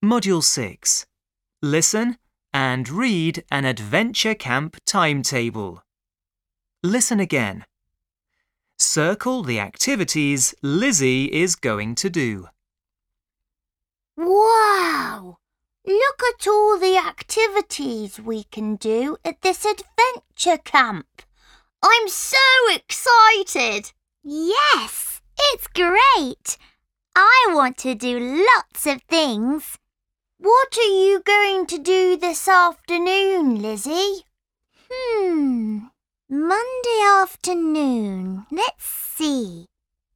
Module 6. Listen and read an adventure camp timetable. Listen again. Circle the activities Lizzie is going to do. Wow! Look at all the activities we can do at this adventure camp. I'm so excited! Yes, it's great. I want to do lots of things. What are you going to do this afternoon, Lizzie? Monday afternoon. Let's see.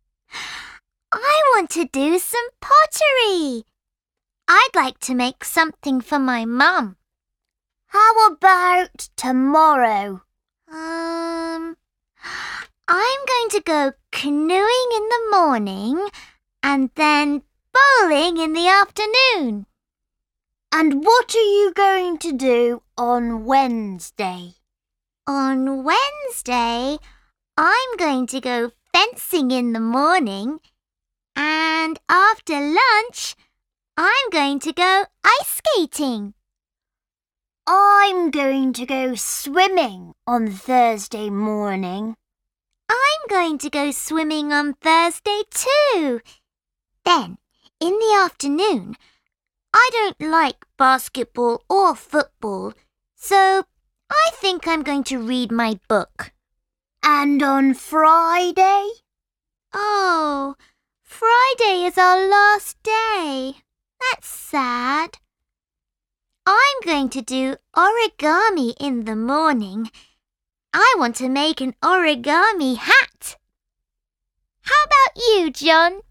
I want to do some pottery. I'd like to make something for my mum. How about tomorrow? I'm going to go canoeing in the morning and then bowling in the afternoon. And what are you going to do on Wednesday? On Wednesday, I'm going to go fencing in the morning, and after lunch, I'm going to go ice skating. I'm going to go swimming on Thursday morning. I'm going to go swimming on Thursday too. Then, in the afternoon, I don't like basketball or football, so I think I'm going to read my book. And on Friday? Oh, Friday is our last day. That's sad. I'm going to do origami in the morning. I want to make an origami hat. How about you, John?